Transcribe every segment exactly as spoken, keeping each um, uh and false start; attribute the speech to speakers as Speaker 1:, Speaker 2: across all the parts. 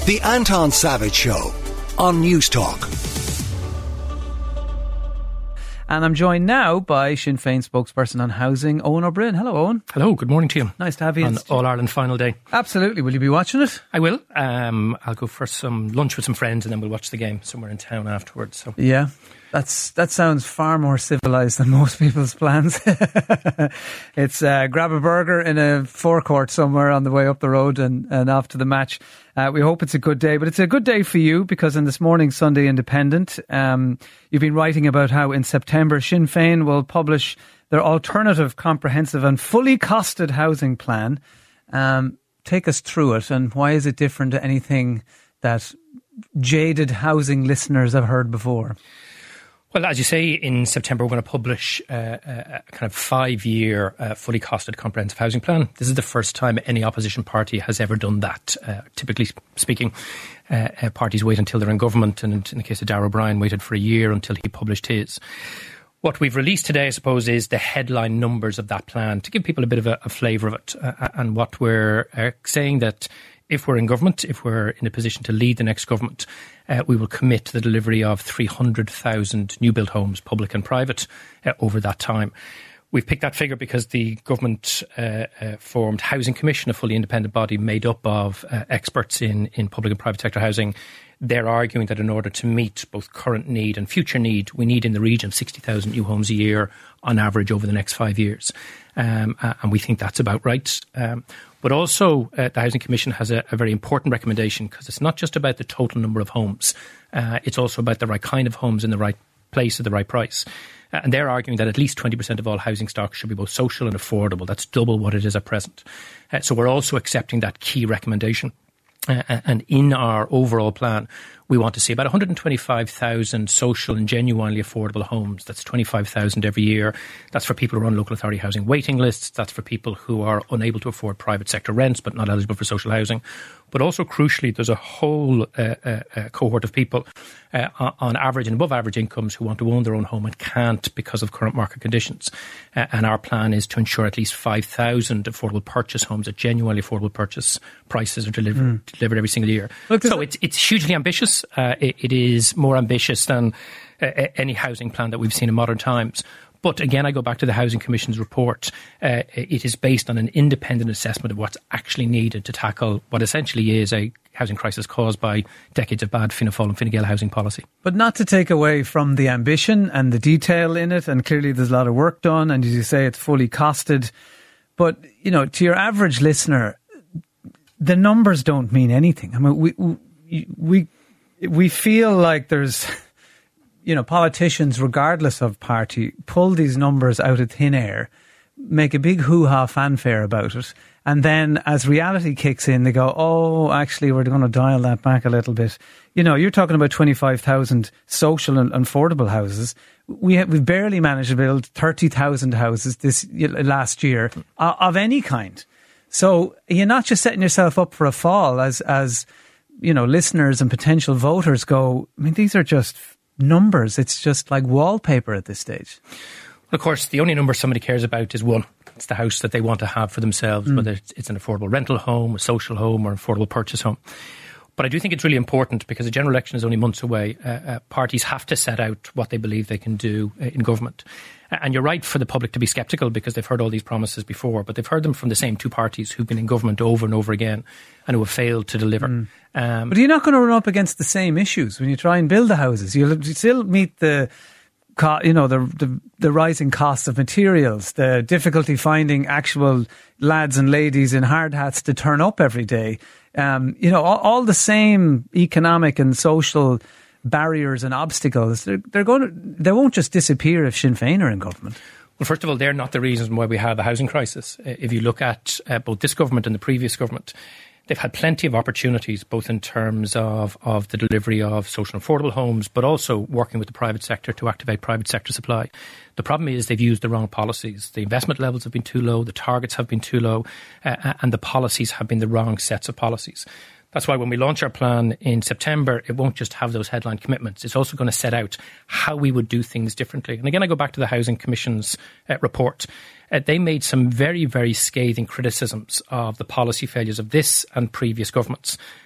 Speaker 1: The Anton Savage Show on News Talk.
Speaker 2: And I'm joined now by Sinn Féin spokesperson on housing, Eoin Ó Broin. Hello, Eoin.
Speaker 3: Hello, good morning to you.
Speaker 2: Nice to have you.
Speaker 3: On All-Ireland final day.
Speaker 2: Absolutely. Will you be watching it?
Speaker 3: I will. Um, I'll go for some lunch with some friends and then we'll watch the game somewhere in town afterwards. So.
Speaker 2: Yeah, that's that sounds far more civilised than most people's plans. It's uh, grab a burger in a forecourt somewhere on the way up the road and, and after the match. Uh, we hope it's a good day, but it's a good day for you because in this morning's Sunday Independent, um, you've been writing about how in September Sinn Féin will publish their alternative, comprehensive and fully costed housing plan. Um, take us through it, and why is it different to anything that jaded housing listeners have heard before?
Speaker 3: Well, as you say, in September we're going to publish uh, a kind of five-year uh, fully costed comprehensive housing plan. This is the first time any opposition party has ever done that. Uh, typically speaking, uh, uh, parties wait until they're in government, and in the case of Darragh O'Brien, waited for a year until he published his. What we've released today, I suppose, is the headline numbers of that plan to give people a bit of a, a flavour of it. Uh, and what we're uh, saying that if we're in government, if we're in a position to lead the next government, uh, we will commit to the delivery of three hundred thousand new build homes, public and private, uh, over that time. We've picked that figure because the government uh, uh, formed Housing Commission, a fully independent body made up of uh, experts in, in public and private sector housing. They're arguing that in order to meet both current need and future need, we need in the region of sixty thousand new homes a year on average over the next five years. Um, and we think that's about right. Um, but also, uh, the Housing Commission has a, a very important recommendation because it's not just about the total number of homes. Uh, it's also about the right kind of homes in the right place at the right price. Uh, and they're arguing that at least twenty percent of all housing stock should be both social and affordable. That's double what it is at present. Uh, so we're also accepting that key recommendation. Uh, and in our overall plan, we want to see about one hundred twenty-five thousand social and genuinely affordable homes. That's twenty-five thousand every year. That's for people who are on local authority housing waiting lists. That's for people who are unable to afford private sector rents but not eligible for social housing. But also, crucially, there's a whole uh, uh, uh, cohort of people uh, on average and above average incomes who want to own their own home and can't because of current market conditions. Uh, and our plan is to ensure at least five thousand affordable purchase homes at genuinely affordable purchase prices are delivered, mm. delivered every single year. Look, so it's, it's hugely ambitious. Uh, it, it is more ambitious than uh, any housing plan that we've seen in modern times. But again, I go back to the Housing Commission's report. Uh, it is based on an independent assessment of what's actually needed to tackle what essentially is a housing crisis caused by decades of bad Fianna Fáil and Fine Gael housing policy.
Speaker 2: But not to take away from the ambition and the detail in it, and clearly there's a lot of work done, and as you say, it's fully costed. But, you know, to your average listener, the numbers don't mean anything. I mean, we we we, we feel like there's... you know, politicians, regardless of party, pull these numbers out of thin air, make a big hoo-ha fanfare about it, and then as reality kicks in, they go, oh, actually, we're going to dial that back a little bit. You know, you're talking about twenty-five thousand social and affordable houses. We have, we've barely managed to build thirty thousand houses this last year uh, of any kind. So you're not just setting yourself up for a fall as, as, you know, listeners and potential voters go, I mean, these are just numbers. It's just like wallpaper at this stage.
Speaker 3: Of course, the only number somebody cares about is one. It's the house that they want to have for themselves, mm. whether it's an affordable rental home, a social home, or an affordable purchase home. But I do think it's really important because the general election is only months away. Uh, uh, parties have to set out what they believe they can do uh, in government. Uh, and you're right for the public to be sceptical because they've heard all these promises before, but they've heard them from the same two parties who've been in government over and over again and who have failed to deliver. Mm.
Speaker 2: Um, but you're not going to run up against the same issues when you try and build the houses. You'll still meet the, you know, the, the the rising costs of materials, the difficulty finding actual lads and ladies in hard hats to turn up every day. Um, you know, all, all the same economic and social barriers and obstacles. They're, they're going to, they won't just disappear if Sinn Féin are in government.
Speaker 3: Well, first of all, they're not the reason why we have a housing crisis. If you look at uh, both this government and the previous government, they've had plenty of opportunities, both in terms of, of the delivery of social and affordable homes, but also working with the private sector to activate private sector supply. The problem is they've used the wrong policies. The investment levels have been too low, the targets have been too low, uh, and the policies have been the wrong sets of policies. That's why when we launch our plan in September, it won't just have those headline commitments. It's also going to set out how we would do things differently. And again, I go back to the Housing Commission's uh, report. Uh, they made some very, very scathing criticisms of the policy failures of this and previous governments.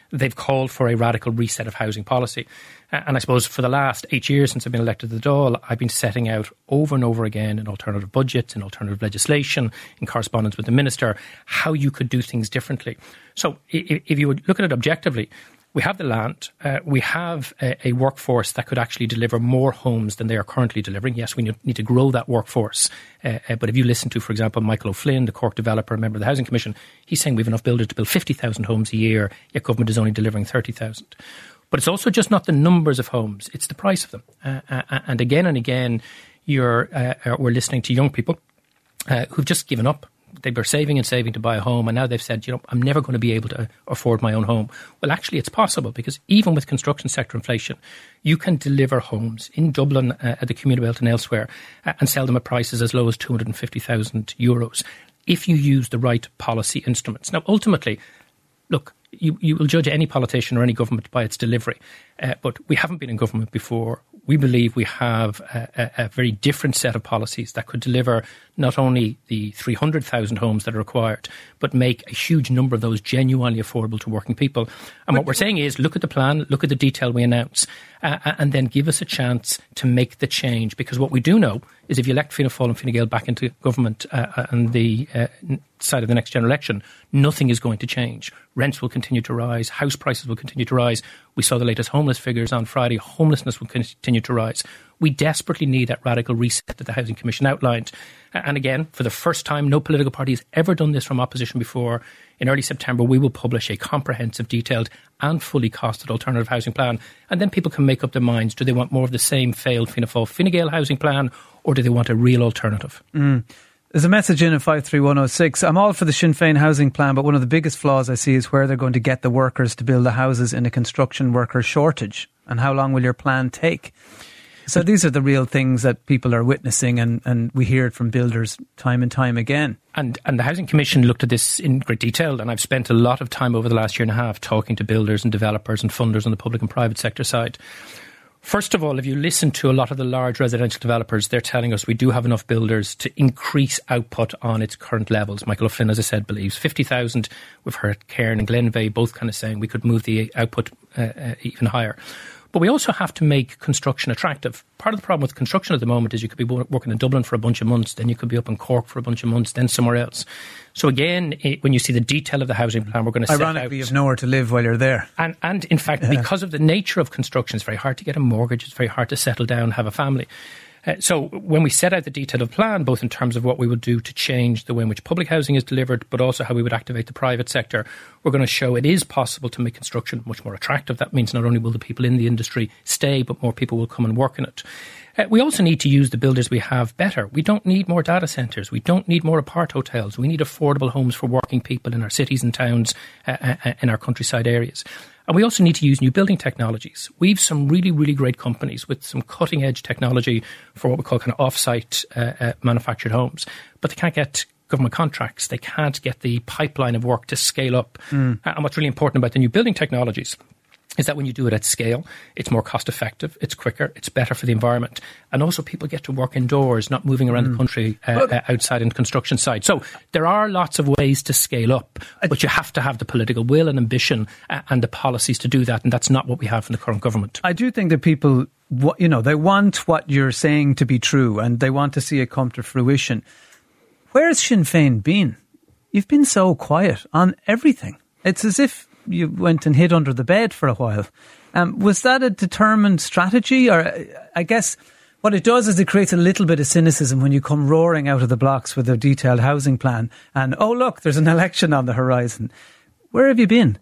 Speaker 3: they've called for a radical reset of housing policy. Uh, and I suppose for the last eight years since I've been elected to the Dáil, I've been setting out over and over again in alternative budgets, in alternative legislation, in correspondence with the Minister, how you could do things differently. So if, if you would look at it objectively, we have the land, uh, we have a, a workforce that could actually deliver more homes than they are currently delivering. Yes, we need to grow that workforce. Uh, uh, but if you listen to, for example, Michael O'Flynn, the Cork developer, a member of the Housing Commission, he's saying we have enough builders to build fifty thousand homes a year, yet government is only delivering thirty thousand. But it's also just not the numbers of homes, it's the price of them. Uh, uh, and again and again, you're, uh, we're listening to young people uh, who've just given up. They were saving and saving to buy a home, and now they've said, you know, I'm never going to be able to afford my own home. Well, actually, it's possible, because even with construction sector inflation, you can deliver homes in Dublin, uh, at the Community Belt and elsewhere, uh, and sell them at prices as low as two hundred fifty thousand euros if you use the right policy instruments. Now, ultimately, look, you, you will judge any politician or any government by its delivery, uh, but we haven't been in government before. We believe we have a, a, a very different set of policies that could deliver not only the three hundred thousand homes that are required, but make a huge number of those genuinely affordable to working people. And but what we're saying is, look at the plan, look at the detail we announce, uh, and then give us a chance to make the change. Because what we do know is if you elect Fianna Fáil and Fine Gael back into government uh, on the uh, side of the next general election, nothing is going to change. Rents will continue to rise, house prices will continue to rise. We saw the latest homeless figures on Friday. Homelessness will continue to rise. We desperately need that radical reset that the Housing Commission outlined. And again, for the first time, no political party has ever done this from opposition before. In early September, we will publish a comprehensive, detailed and fully costed alternative housing plan. And then people can make up their minds. Do they want more of the same failed Fianna Fáil Fine Gael housing plan, or do they want a real alternative?
Speaker 2: Mm. There's a message in at five three one oh six. I'm all for the Sinn Féin housing plan, but one of the biggest flaws I see is where they're going to get the workers to build the houses in a construction worker shortage. And how long will your plan take? So these are the real things that people are witnessing, and, and we hear it from builders time and time again.
Speaker 3: And and the Housing Commission looked at this in great detail, and I've spent a lot of time over the last year and a half talking to builders and developers and funders on the public and private sector side. First of all, if you listen to a lot of the large residential developers, they're telling us we do have enough builders to increase output on its current levels. Michael O'Flynn, as I said, believes fifty thousand. We've heard Cairn and Glenveigh both kind of saying we could move the output uh, uh, even higher. But we also have to make construction attractive. Part of the problem with construction at the moment is you could be working in Dublin for a bunch of months, then you could be up in Cork for a bunch of months, then somewhere else. So again, it, when you see the detail of the housing plan, we're going to set out...
Speaker 2: Ironically, you have nowhere to live while you're there.
Speaker 3: And, and in fact, yeah. because of the nature of construction, it's very hard to get a mortgage, it's very hard to settle down, have a family. Uh, so when we set out the detail of plan, both in terms of what we would do to change the way in which public housing is delivered, but also how we would activate the private sector, we're going to show it is possible to make construction much more attractive. That means not only will the people in the industry stay, but more people will come and work in it. Uh, we also need to use the builders we have better. We don't need more data centres. We don't need more apart hotels. We need affordable homes for working people in our cities and towns, uh, uh, in our countryside areas. And we also need to use new building technologies. We've some really, really great companies with some cutting-edge technology for what we call kind of off-site uh, uh, manufactured homes. But they can't get government contracts. They can't get the pipeline of work to scale up. Mm. And what's really important about the new building technologies is that when you do it at scale, it's more cost effective, it's quicker, it's better for the environment. And also people get to work indoors, not moving around mm. the country uh, uh, outside in construction site. So there are lots of ways to scale up, but you have to have the political will and ambition uh, and the policies to do that. And that's not what we have from the current government.
Speaker 2: I do think that people, you know, they want what you're saying to be true and they want to see it come to fruition. Where's Sinn Féin been? You've been so quiet on everything. It's as if you went and hid under the bed for a while. Um, was that a determined strategy? Or I guess what it does is it creates a little bit of cynicism when you come roaring out of the blocks with a detailed housing plan and, oh, look, there's an election on the horizon. Where have you been?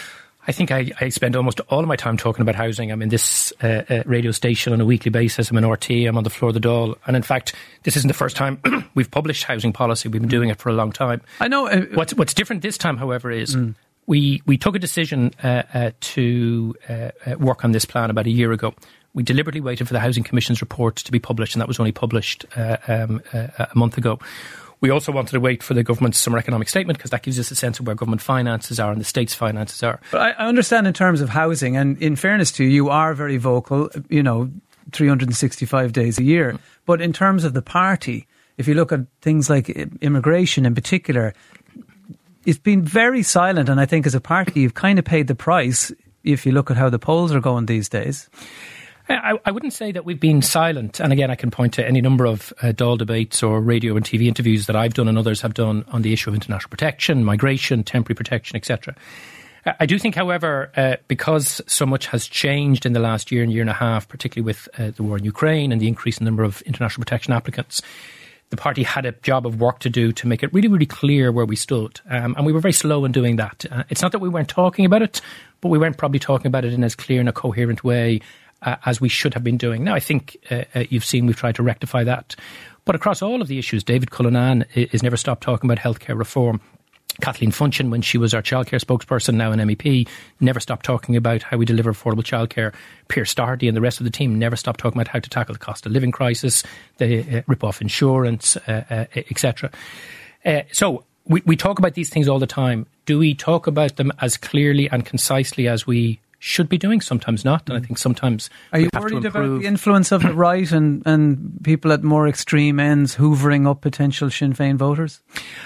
Speaker 3: I think I, I spend almost all of my time talking about housing. I'm in this uh, uh, radio station on a weekly basis. I'm in R T. I'm on the floor of the Dáil. And in fact, this isn't the first time we've published housing policy. We've been doing it for a long time.
Speaker 2: I know. Uh,
Speaker 3: what's, what's different this time, however, is... Mm. We we took a decision uh, uh, to uh, uh, work on this plan about a year ago. We deliberately waited for the Housing Commission's report to be published, and that was only published uh, um, uh, a month ago. We also wanted to wait for the government's summer economic statement because that gives us a sense of where government finances are and the state's finances are.
Speaker 2: But I, I understand in terms of housing, and in fairness to you, you are very vocal, you know, three hundred sixty-five days a year. Mm. But in terms of the party, if you look at things like immigration in particular, it's been very silent, and I think as a party you've kind of paid the price if you look at how the polls are going these days.
Speaker 3: I, I wouldn't say that we've been silent. And again, I can point to any number of uh, Dáil debates or radio and T V interviews that I've done and others have done on the issue of international protection, migration, temporary protection, et cetera. I do think, however, uh, because so much has changed in the last year and year and a half, particularly with uh, the war in Ukraine and the increasing number of international protection applicants, the party had a job of work to do to make it really, really clear where we stood. Um, and we were very slow in doing that. Uh, it's not that we weren't talking about it, but we weren't probably talking about it in as clear and a coherent way uh, as we should have been doing. Now, I think uh, uh, you've seen we've tried to rectify that. But across all of the issues, David Cullinane has never stopped talking about healthcare reform. Kathleen Funchion, when she was our childcare spokesperson, now an M E P, never stopped talking about how we deliver affordable childcare. Pierce Stardy and the rest of the team never stopped talking about how to tackle the cost of living crisis, the uh, rip-off insurance, uh, uh, et cetera. Uh, so we, we talk about these things all the time. Do we talk about them as clearly and concisely as we should be doing? Sometimes not, and I think sometimes
Speaker 2: Are you
Speaker 3: we have
Speaker 2: worried
Speaker 3: to
Speaker 2: about the influence of the right and, and people at more extreme ends hoovering up potential Sinn Féin voters?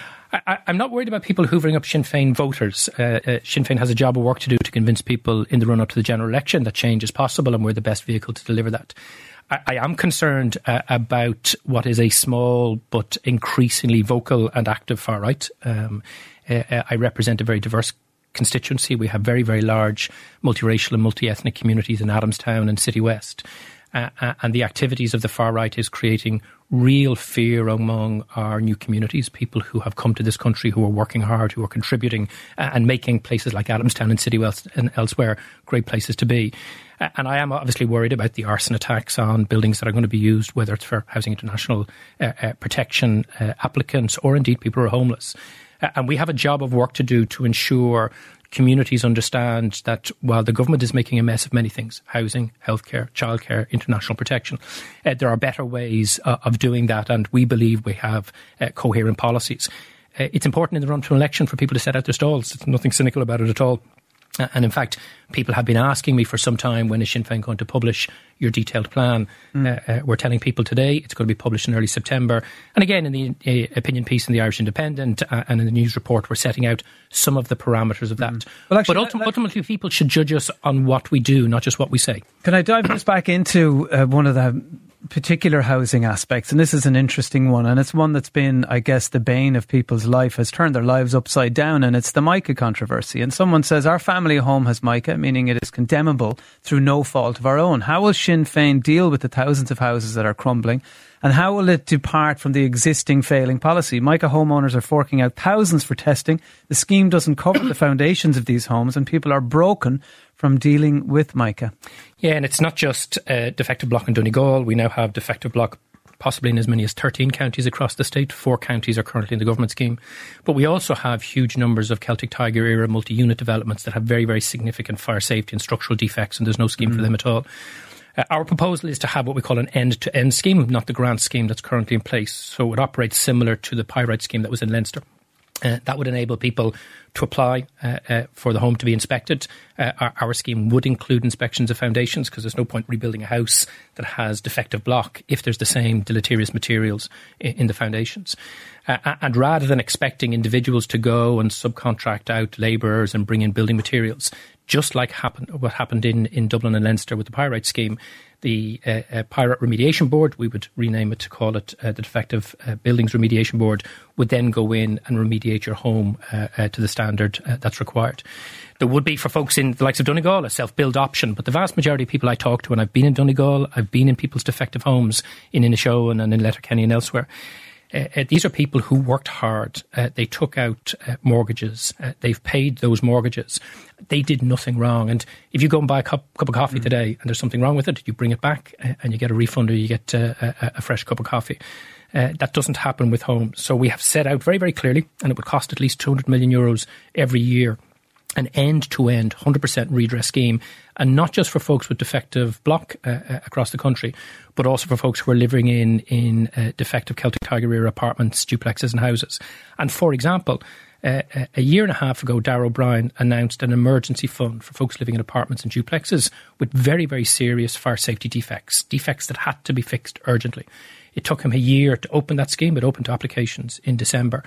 Speaker 3: I, I'm not worried about people hoovering up Sinn Féin voters. Uh, uh, Sinn Féin has a job of work to do to convince people in the run-up to the general election that change is possible, and we're the best vehicle to deliver that. I, I am concerned uh, about what is a small but increasingly vocal and active far-right. Um, uh, I represent a very diverse constituency. We have very, very large multiracial and multi-ethnic communities in Adamstown and City West. Uh, uh, and the activities of the far right is creating real fear among our new communities, people who have come to this country, who are working hard, who are contributing uh, and making places like Adamstown and City West and elsewhere great places to be. Uh, and I am obviously worried about the arson attacks on buildings that are going to be used, whether it's for Housing International uh, uh, protection uh, applicants or indeed people who are homeless. Uh, and we have a job of work to do to ensure communities understand that while the government is making a mess of many things, housing, healthcare, childcare, international protection, uh, there are better ways uh, of doing that, and we believe we have uh, coherent policies. Uh, it's important in the run to an election for people to set out their stalls. There's nothing cynical about it at all. Uh, and in fact, people have been asking me for some time, when is Sinn Féin going to publish your detailed plan? Mm. Uh, uh, we're telling people today it's going to be published in early September. And again, in the uh, opinion piece in the Irish Independent uh, and in the news report, we're setting out some of the parameters of that. Mm. Well, actually, but ulti- that, ultimately, people should judge us on what we do, not just what we say.
Speaker 2: Can I dive just back into uh, one of the particular housing aspects? And this is an interesting one, and it's one that's been, I guess, the bane of people's life, has turned their lives upside down, and it's the Mica controversy. And someone says our family home has Mica, meaning it is condemnable through no fault of our own. How will Sinn Féin deal with the thousands of houses that are crumbling, and how will it depart from the existing failing policy? Mica homeowners are forking out thousands for testing. The scheme doesn't cover the foundations of these homes, and people are broken from dealing with Mica.
Speaker 3: Yeah, and it's not just uh, defective block in Donegal. We now have defective block possibly in as many as thirteen counties across the state. Four counties are currently in the government scheme. But we also have huge numbers of Celtic Tiger era multi-unit developments that have very, very significant fire safety and structural defects, and there's no scheme mm. for them at all. Uh, our proposal is to have what we call an end-to-end scheme, not the grant scheme that's currently in place. So it would operate similar to the Pyrite scheme that was in Leinster. Uh, that would enable people to apply uh, uh, for the home to be inspected. Uh, our, our scheme would include inspections of foundations, because there's no point rebuilding a house that has defective block if there's the same deleterious materials in, in the foundations. Uh, and rather than expecting individuals to go and subcontract out labourers and bring in building materials, just like happened, what happened in, in Dublin and Leinster with the Pyrite scheme, the uh, uh, Pyrite Remediation Board, we would rename it to call it uh, the Defective uh, Buildings Remediation Board, would then go in and remediate your home uh, uh, to the standard uh, that's required. There would be, for folks in the likes of Donegal, a self-build option, but the vast majority of people I talk to, and I've been in Donegal, I've been in people's defective homes in Inishowen and in Letterkenny and elsewhere, Uh, uh, these are people who worked hard. Uh, they took out uh, mortgages. Uh, they've paid those mortgages. They did nothing wrong. And if you go and buy a cup, cup of coffee mm. today and there's something wrong with it, you bring it back uh, and you get a refund, or you get uh, a, a fresh cup of coffee. Uh, that doesn't happen with homes. So we have set out very, very clearly, and it would cost at least two hundred million euros every year, an end-to-end one hundred percent redress scheme, and not just for folks with defective block uh, uh, across the country, but also for folks who are living in, in uh, defective Celtic Tiger era apartments, duplexes and houses. And for example, uh, a year and a half ago, Darragh O'Brien announced an emergency fund for folks living in apartments and duplexes with very, very serious fire safety defects, defects that had to be fixed urgently. It took him a year to open that scheme. It opened to applications in December.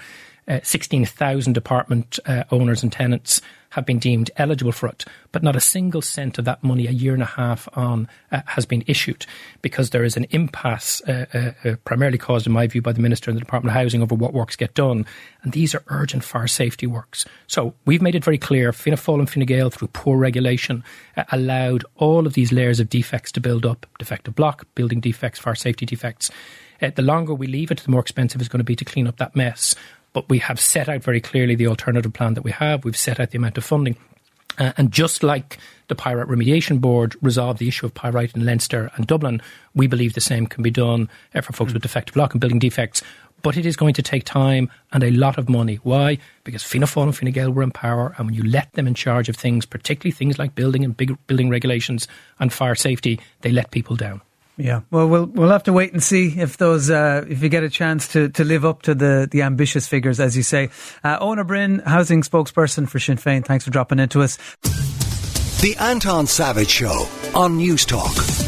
Speaker 3: Uh, sixteen thousand apartment uh, owners and tenants have been deemed eligible for it, but not a single cent of that money a year and a half on uh, has been issued, because there is an impasse uh, uh, uh, primarily caused, in my view, by the Minister and the Department of Housing over what works get done. And these are urgent fire safety works. So we've made it very clear, Fianna Fáil and Fine Gael, through poor regulation, uh, allowed all of these layers of defects to build up: defective block, building defects, fire safety defects. Uh, the longer we leave it, the more expensive it's going to be to clean up that mess. But we have set out very clearly the alternative plan that we have. We've set out the amount of funding. Uh, and just like the Pyrite Remediation Board resolved the issue of pyrite in Leinster and Dublin, we believe the same can be done uh, for folks mm. with defective block and building defects. But it is going to take time and a lot of money. Why? Because Fianna Fáil and Fine Gael were in power, and when you let them in charge of things, particularly things like building and big building regulations and fire safety, they let people down.
Speaker 2: Yeah, well, we'll we'll have to wait and see if those uh, if you get a chance to, to live up to the, the ambitious figures, as you say. Uh, Eoin Bryn, housing spokesperson for Sinn Féin, thanks for dropping into us.
Speaker 1: The Anton Savage Show on News Talk.